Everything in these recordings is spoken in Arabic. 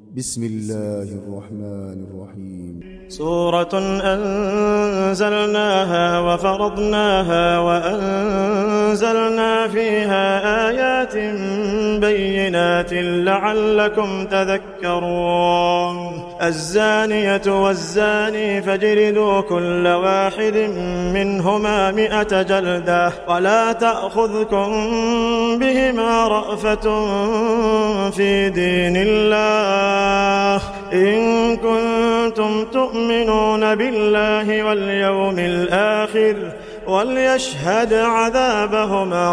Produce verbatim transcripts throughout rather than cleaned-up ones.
بسم الله الرحمن الرحيم. سورة أنزلناها وفرضناها وأنزلنا فيها آيات بينات لعلكم تذكرون. الزانية والزاني فاجلدوا كل واحد منهما مئة جلدة ولا تأخذكم بهما رأفة في دين الله إن كنتم تؤمنون بالله واليوم الآخر وليشهد عذابهما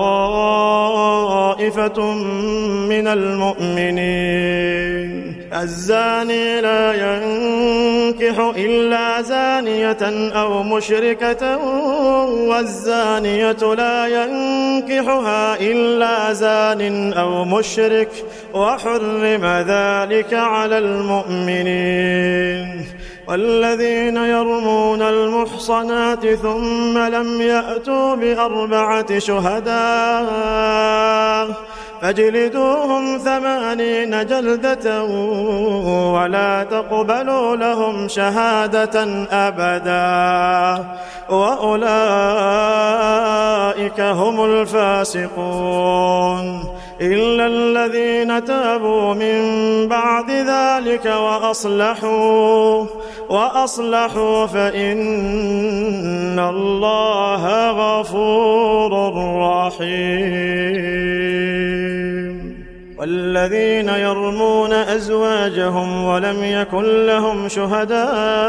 طائفة من المؤمنين. الزاني لا ينكح إلا زانية أو مشركة والزانية لا ينكحها إلا زان أو مشرك وحرم ذلك على المؤمنين. والذين يرمون المحصنات ثم لم يأتوا بأربعة شهداء فاجلدوهم ثمانين جلدة ولا تقبلوا لهم شهادة أبدا وأولئك هم الفاسقون إلا الذين تابوا من بعد ذلك وأصلحوا وأصلحوا فإن الله غفور رحيم. والذين يرمون أزواجهم ولم يكن لهم شهداء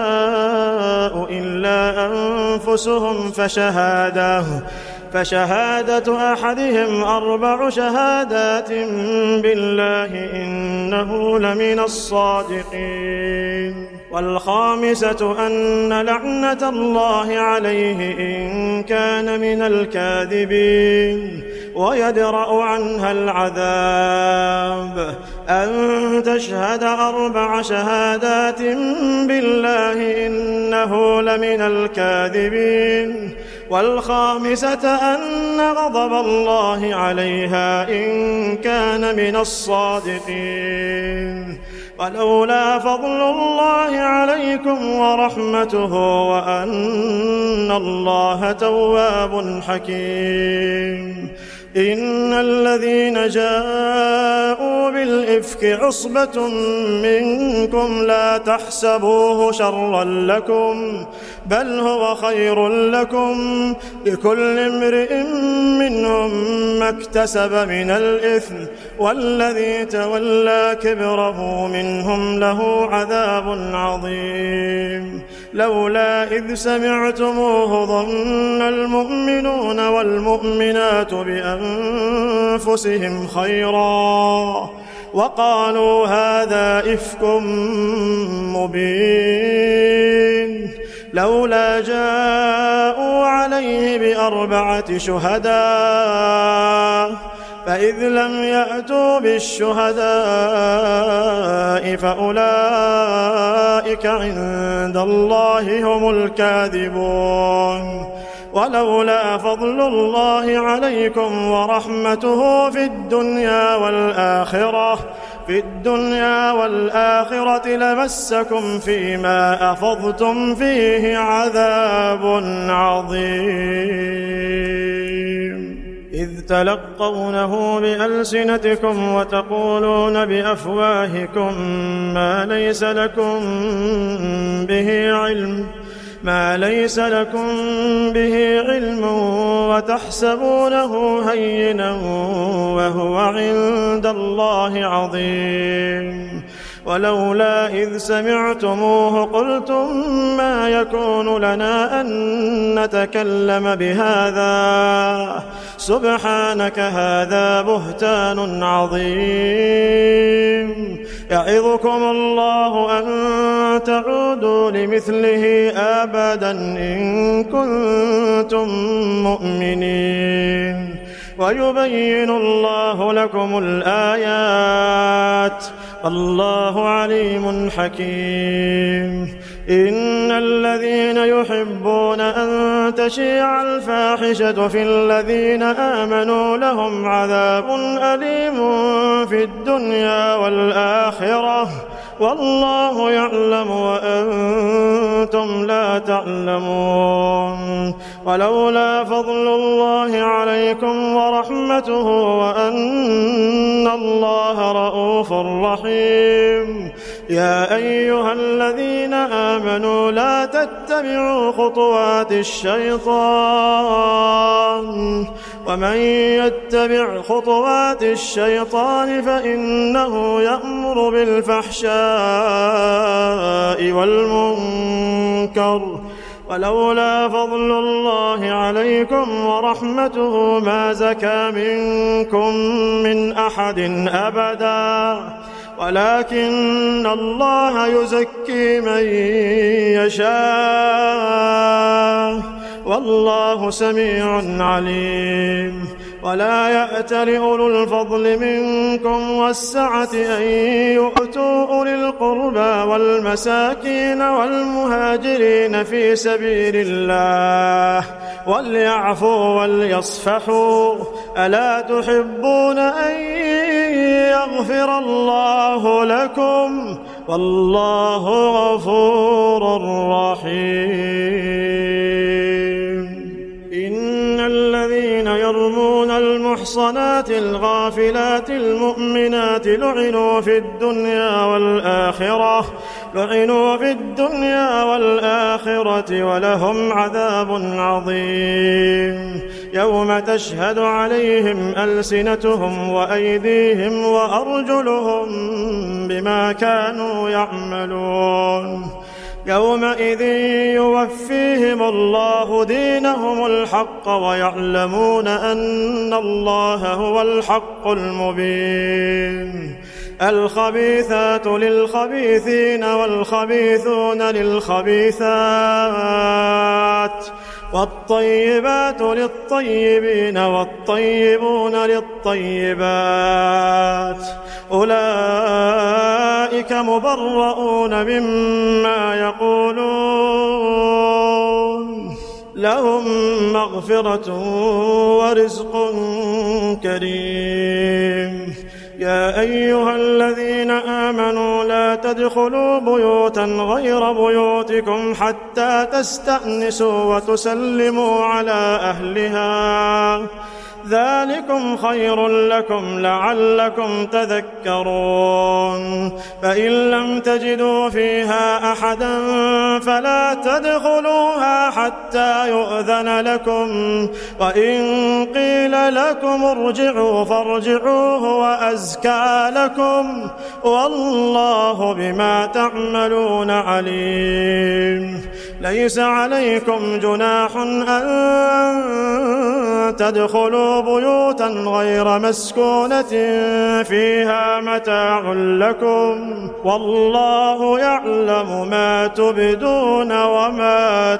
إلا أنفسهم فشهادة فشهادة أحدهم أربع شهادات بالله إنه لمن الصادقين. والخامسة أن لعنة الله عليه إن كان من الكاذبين ويدرأ عنها العذاب أن تشهد أربع شهادات بالله إنه لمن الكاذبين. والخامسة أن غضب الله عليها إن كان من الصادقين. ولولا فضل الله عليكم ورحمته وأن الله تواب حكيم. إن الذين جاءوا بالإفك عصبة منكم لا تحسبوه شرا لكم بل هو خير لكم لكل امرئ منهم ما اكتسب من الإثم والذي تولى كبره منهم له عذاب عظيم. لولا إذ سمعتموه ظن المؤمنون والمؤمنات بأنفسهم خيرا وقالوا هذا إفك مبين. لولا جاءوا عليه بأربعة شهداء فإذ لم يأتوا بالشهداء فأولئك عند الله هم الكاذبون. ولولا فضل الله عليكم ورحمته في الدنيا والآخرة في الدنيا والآخرة لمسكم فيما أفضتم فيه عذاب عظيم. إذ تلقونه بألسنتكم وتقولون بأفواهكم ما ليس لكم به علم ما ليس لكم به علم وتحسبونه هينا وهو عند الله عظيم. ولولا إذ سمعتموه قلتم ما يكون لنا أن نتكلم بهذا سبحانك هذا بهتان عظيم. يعظكم الله أن تعودوا لمثله أبدا إن كنتم مؤمنين. ويبين الله لكم الآيات والله عليم حكيم. إن الذين يحبون أن تشيع الفاحشة في الذين آمنوا لهم عذاب أليم في الدنيا والآخرة والله يعلم وأنتم لا تعلمون. ولولا فضل الله عليكم ورحمته وأن الله رءوف رحيم. يا أيها الذين آمنوا لا تتبعوا خطوات الشيطان ومن يتبع خطوات الشيطان فإنه يأمر بالفحشاء والمنكر ولولا فضل الله عليكم ورحمته ما زكى منكم من أحد أبدا ولكن الله يزكي من يشاء والله سميع عليم. ولا يأت لأولو الفضل منكم والسعة أن يؤتوا أولي القربى والمساكين والمهاجرين في سبيل الله وليعفوا وليصفحوا ألا تحبون أن يغفر الله لكم والله غفور رحيم. إن الذين يرمون المحصنات الغافلات المؤمنات لعنوا في الدنيا والآخرة لعنوا في الدنيا والآخرة ولهم عذاب عظيم. يوم تشهد عليهم ألسنتهم وأيديهم وأرجلهم بما كانوا يعملون. يومئذ يوفيهم الله دينهم الحق ويعلمون أن الله هو الحق المبين. الخبيثات للخبيثين والخبيثون للخبيثات والطيبات للطيبين والطيبون للطيبات أولئك مبرؤون مما يقولون لهم مغفرة ورزق كريم. يا أيها الذين آمنوا لا تدخلوا بيوتا غير بيوتكم حتى تستأنسوا وتسلموا على أهلها ذلكم خير لكم لعلكم تذكرون. فإن لم تجدوا فيها أحدا فلا تدخلوها حتى يؤذن لكم وإن قيل لكم ارجعوا فارجعوا هو أزكى لكم والله بما تعملون عليم. ليس عليكم جناح أن تدخلوا بيوتا غير مسكونة فيها متاع لكم والله يعلم ما تبدون وما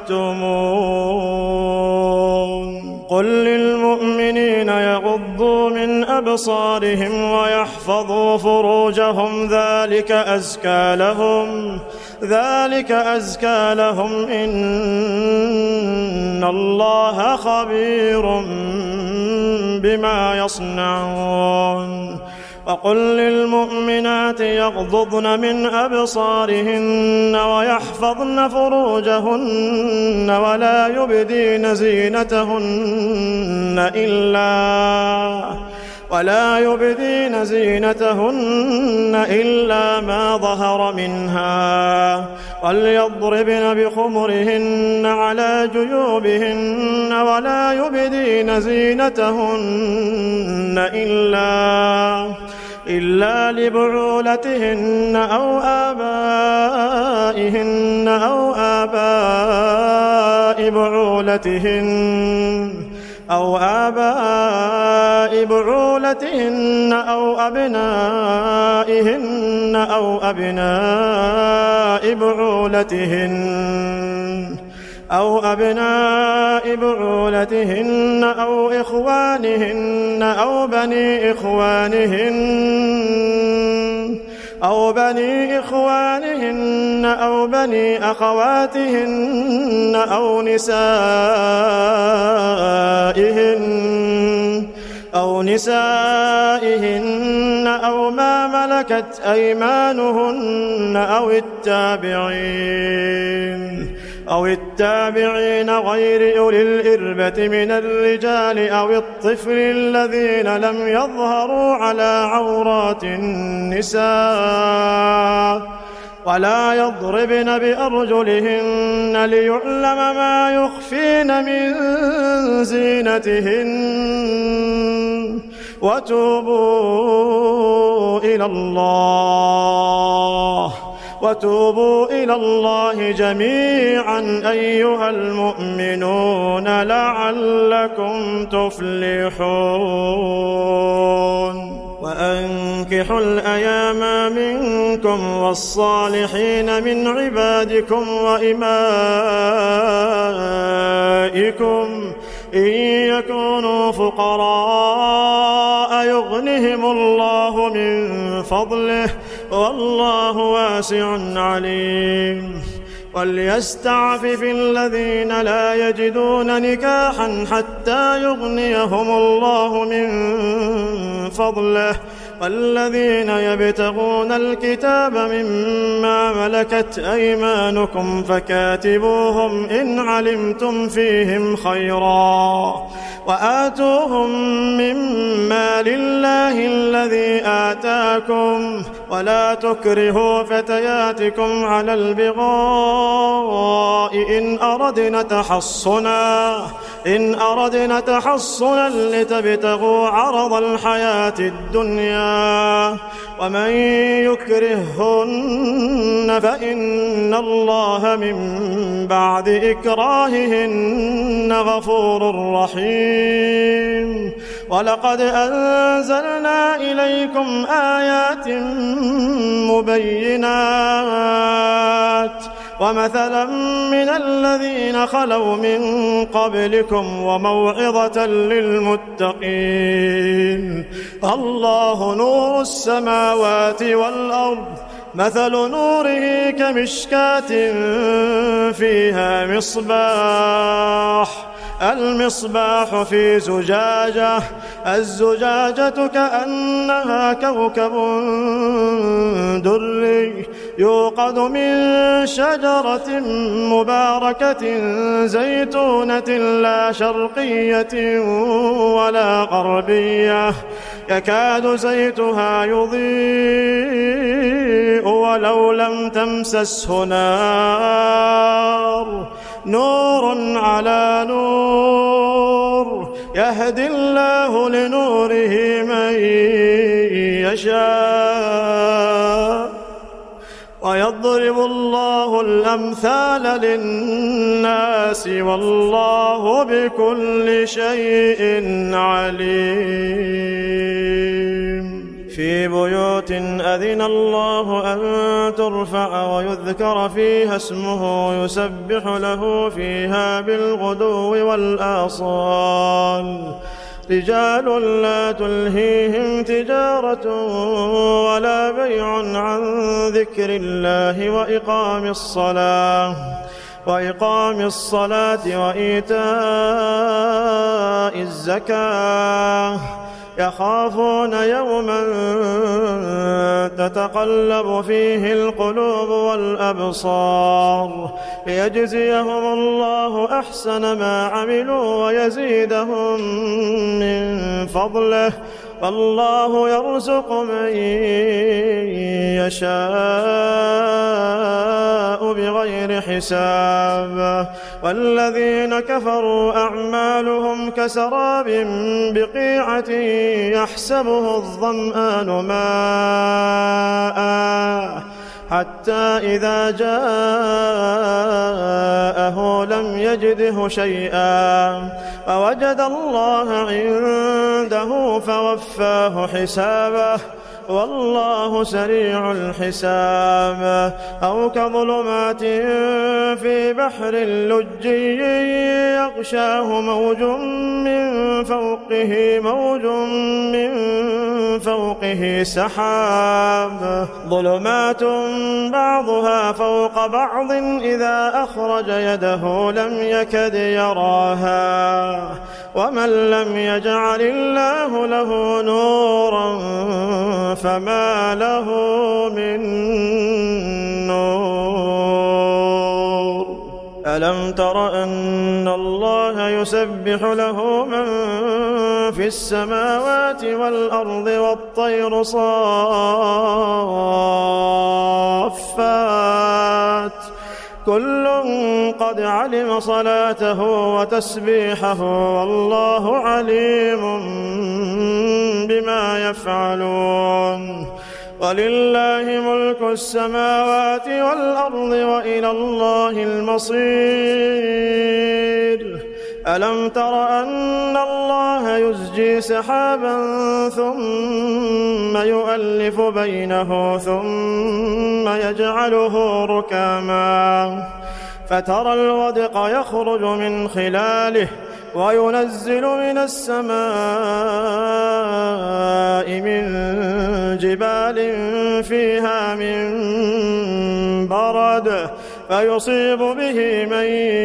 تكتمون. قل للمؤمنين يغضوا من أبصارهم ويحفظوا فروجهم ذلك أزكى لهم ذلك أزكى لهم إن الله خبير بما يصنعون. وقل للمؤمنات يغضضن من أبصارهن ويحفظن فروجهن ولا يبدين زينتهن إلا ولا يبدين زينتهن إلا ما ظهر منها وليضربن بخمرهن على جيوبهن ولا يبدين زينتهن إلا إلا لبعولتهن أو آبائهن أو آباء بعولتهن أو آباء بعولتهن أو أبنائهن أو أبناء بعولتهن أو أبناء بعولتهن أو إخوانهن أو بني إخوانهن أو بني إخوانهن أو بني أخواتهن أو نسائهن أو نسائهن أو ما ملكت أيمانهن أو التابعين أو التابعين غير أولي الإربة من الرجال أو الطفل الذين لم يظهروا على عورات النساء ولا يضربن بأرجلهن ليعلم ما يخفين من زينتهن وتوبوا إلى الله وتوبوا إلى الله جميعا أيها المؤمنون لعلكم تفلحون وأنكحوا الأيام منكم والصالحين من عبادكم وإمائكم إن يكونوا فقراء يغنهم الله من فضله والله واسع عليم وليستعفف الذين لا يجدون نكاحا حتى يغنيهم الله من فضله والذين يبتغون الكتاب مما ملكت أيمانكم فكاتبوهم إن علمتم فيهم خيرا وآتوهم مما لله الذي آتاكم ولا تكرهوا فتياتكم على البغاء إن أردنا تحصنا إن أردنا تحصنا لتبتغوا عرض الحياة الدنيا ومن يكرههن فإن الله من بعد إكراههن غفور رحيم ولقد أنزلنا إليكم آيات مبينات ومثلا من الذين خلوا من قبلكم وموعظة للمتقين الله نور السماوات والأرض مثل نوره كمشكاة فيها مصباح المصباح في زجاجة الزجاجة كأنها كوكب دري يوقد من شجرة مباركة زيتونة لا شرقية ولا غربية يكاد زيتها يضيء ولو لم تمسسه نار نور على نور يهدي الله لنوره من يشاء ويضرب الله الأمثال للناس والله بكل شيء عليم في بيوت أذن الله أن ترفع ويذكر فيها اسمه يسبح له فيها بالغدو والآصال رجال لا تلهيهم تجارة ولا بيع عن ذكر الله وإقام الصلاة وإقام الصلاة وإيتاء الزكاة يخافون يوما تتقلب فيه القلوب والأبصار ليجزيهم الله أحسن ما عملوا ويزيدهم من فضله والله يرزق من يشاء بغير حساب والذين كفروا أعمالهم كسراب بقيعة يحسبه الظمآن ماء حتى إذا جاءه لم يجده شيئا ووجد الله عنده فوفاه حسابه والله سريع الحساب. أو كظلمات في بحر لجي يغشاه موج من فوقه موج من فوقه سحاب ظلمات بعضها فوق بعض إذا أخرج يده لم يكد يراها ومن لم يجعل الله له نورا فما له من نور. ألم تر أن الله يسبح له من في السماوات والأرض والطير صافات كل قد علم صلاته وتسبيحه والله عليم بما يفعلون. ولله ملك السماوات والأرض وإلى الله المصير. ألم تر أن الله يزجي سحابا ثم يؤلف بينه ثم يجعله ركاما فترى الودق يخرج من خلاله وينزل من السماء من جبال فيها من برد فيصيب به من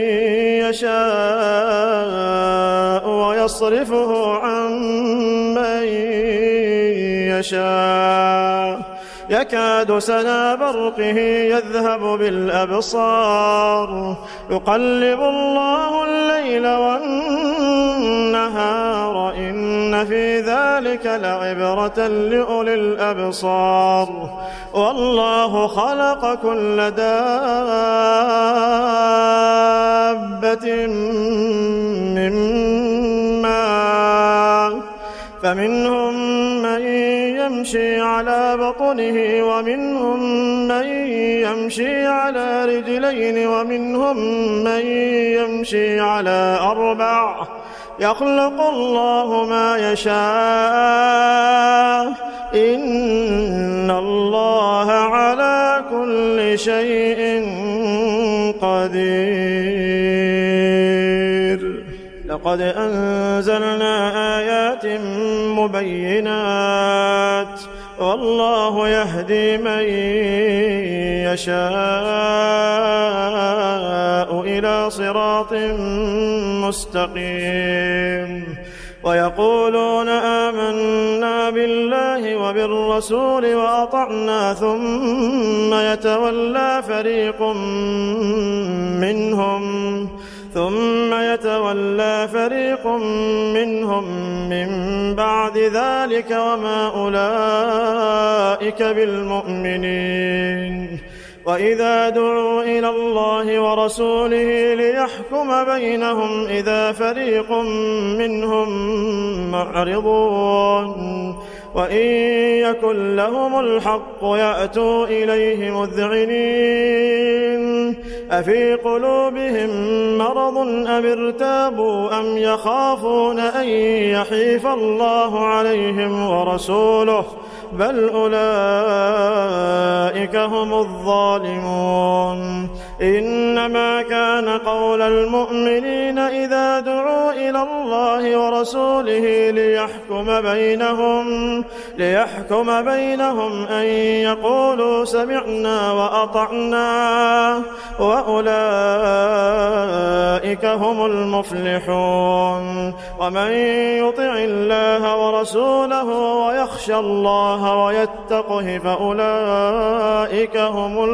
يشاء ويصرفه عن من يشاء يكاد سنا برقه يذهب بالأبصار يقلب الله الليل والنهار إن في ذلك لعبرة لأولي الأبصار. والله خلق كل دابة من ماء فمنهم من يمشي على بطنه ومنهم من يمشي على رجلين ومنهم من يمشي على أربع يخلق الله ما يشاء إن الله على كل شيء قدير. لقد أنزلنا آيات مبينات والله يهدي من يشاء إلى صراط مستقيم. ويقولون آمنا بالله وبالرسول وأطعنا ثم يتولى فريق منهم ثم يتولى فريق منهم من بعد ذلك وما أولئك بالمؤمنين. وإذا دعوا إلى الله ورسوله ليحكم بينهم إذا فريق منهم معرضون وإن يكن لهم الحق يأتوا إليه مذعنين أفي قلوبهم مرض أم ارتابوا أم يخافون أن يحيف الله عليهم ورسوله بل أولئك هم الظالمون. إنما كان قول المؤمنين إذا دعوا إلى الله ورسوله ليحكم بينهم ليحكم بينهم أن يقولوا سمعنا وأطعنا وأولئك هم المفلحون. ومن يطع الله ورسوله ويخشى الله ويتقه فأولئك هم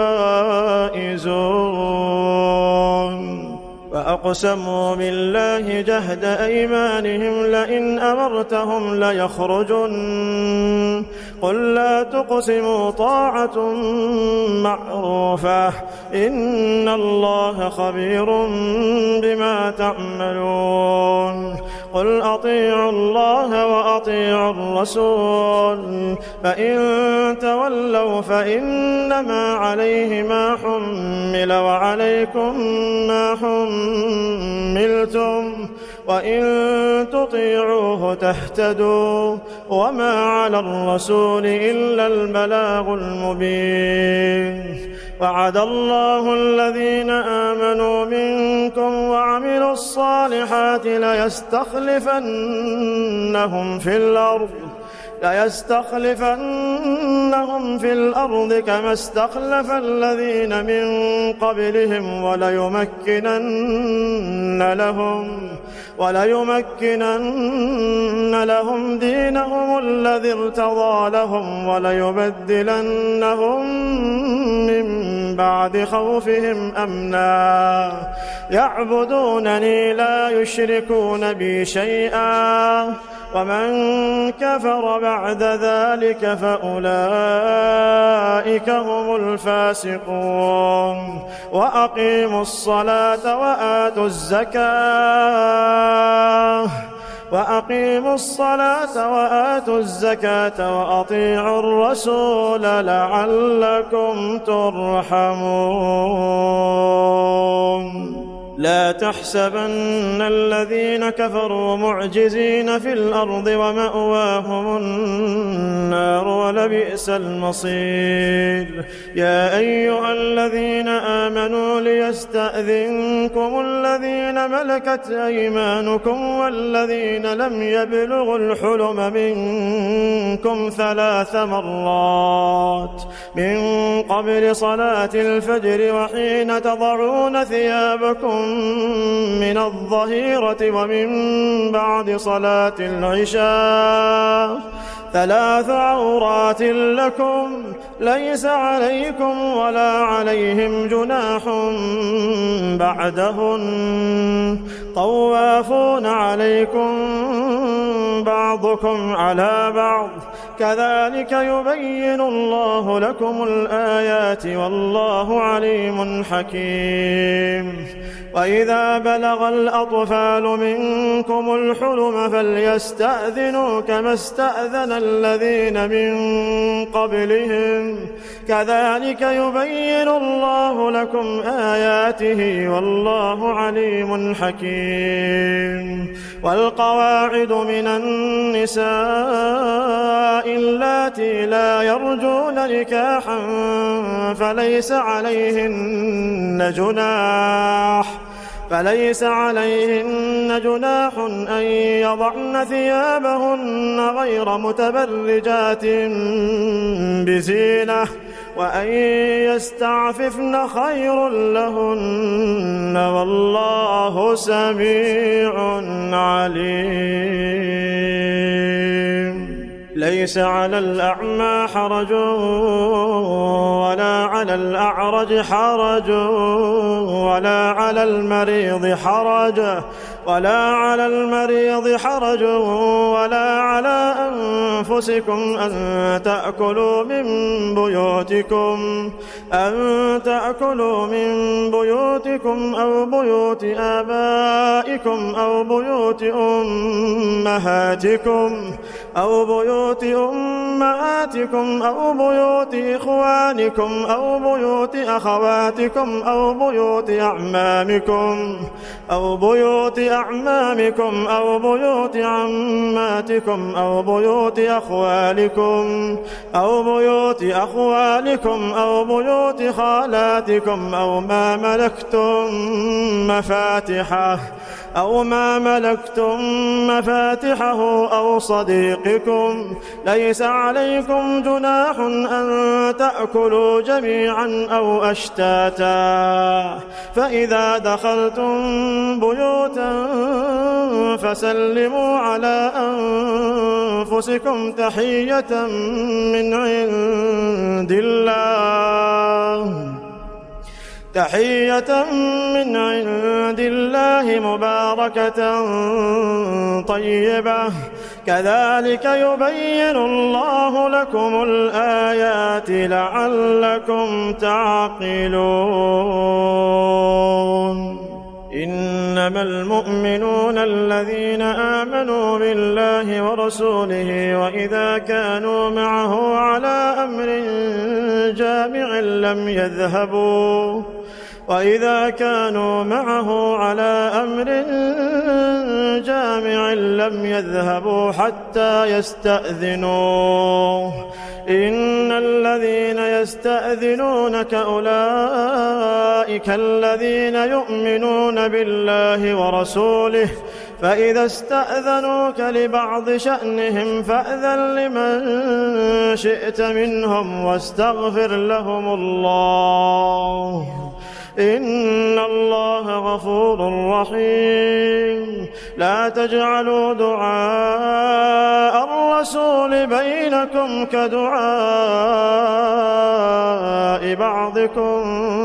الفائزون. وأقسموا بالله جهد أيمانهم لئن أمرتهم ليخرجن قل لا تقسموا طاعة معروفة إن الله خبير بما تعملون. قل أطيعوا الله وأطيعوا الرسول فإن تولوا فإنما عليه ما حمل وعليكم ما حملتم وإن تطيعوه تهتدوا وما على الرسول إلا البلاغ المبين وعد الله الذين آمنوا منكم وعملوا الصالحات ليستخلفنهم في الأرض ليستخلفنهم في الأرض كما استخلف الذين من قبلهم وليمكنن لهم وليمكنن لهم دينهم الذي ارتضى لهم وليبدلنهم من بعد خوفهم أمنا يعبدونني لا يشركون بي شيئا ومن كفر بعد ذلك فأولئك هم الفاسقون وأقيموا الصلاة وآتوا الزكاة وأقيموا الصلاة وآتوا الزكاة وأطيعوا الرسول لعلكم ترحمون لا تحسبن الذين كفروا معجزين في الأرض ومأواهم النار ولبئس المصير يا أيها الذين آمنوا ليستأذنكم الذين ملكت أيمانكم والذين لم يبلغوا الحلم منكم ثلاث مرات من قبل صلاة الفجر وحين تضعون ثيابكم من الظهيرة ومن بعد صلاة العشاء ثلاث عورات لكم ليس عليكم ولا عليهم جناح بعدهن طوافون عليكم بعضكم على بعض كذلك يبين الله لكم الآيات والله عليم حكيم وإذا بلغ الأطفال منكم الحلم فليستأذنوا كما استأذن الذين من قبلهم كذلك يبين الله لكم آياته والله عليم حكيم والقواعد من النساء اللاتي لا يرجون نكاحا فليس عليهن جناح فليس عليهن جناح أن يضعن ثيابهن غير متبرجات بزينة وأن يستعففن خير لهن والله سميع عليم ليس على الأعمى حرج ولا على الأعرج حرج ولا على المريض حرج ولا على المريض حرج ولا على أنفسكم أن تأكلوا من بيوتكم أن تأكلوا من بيوتكم أو بيوت آبائكم أو بيوت أمهاتكم أو بيوت أمهاتكم أو بيوت إخوانكم أو بيوت أخواتكم أو بيوت أعمامكم أو بيوت أعمامكم أو بيوت عماتكم أو بيوت أخوالكم أو بيوت أخوالكم أو بيوت خالاتكم أو ما ملكتم مفاتحه أو ما ملكتم مفاتحه أو صديقكم ليس عليكم جناح أن تأكلوا جميعا أو أشتاتا فإذا دخلتم بيوتا فسلموا على أنفسكم تحية من عند الله تحية من عند الله مباركة طيبة كذلك يبين الله لكم الآيات لعلكم تعقلون إنما المؤمنون الذين آمنوا بالله ورسوله وإذا كانوا معه على أمر جامع لم يذهبوا وإذا كانوا معه على أمر جامع لم يذهبوا حتى يستأذنوه إن الذين يستأذنونك أولئك الذين يؤمنون بالله ورسوله فإذا استأذنوك لبعض شأنهم فأذن لمن شئت منهم واستغفر لهم الله إن الله غفور رحيم لا تجعلوا دعاء الرسول بينكم كدعاء بعضكم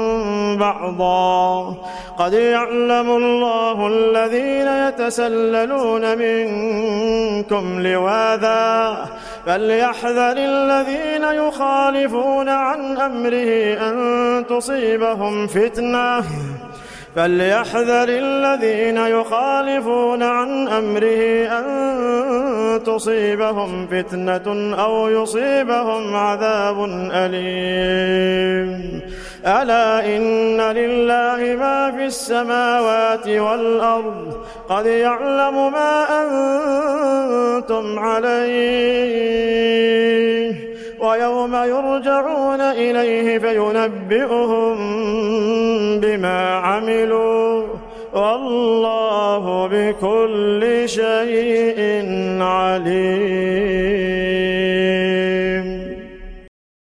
بعضا قد يعلم الله الذين يتسللون منكم لواذا فليحذر الذين يخالفون عن أمره أن تصيبهم فتنة فليحذر الذين يخالفون عن أمره أن تصيبهم فتنة أو يصيبهم عذاب أليم ألا إن لله ما في السماوات والأرض قد يعلم ما أنتم عليه ويوم يرجعون إليه فينبئهم بما عملوا والله بكل شيء عليم.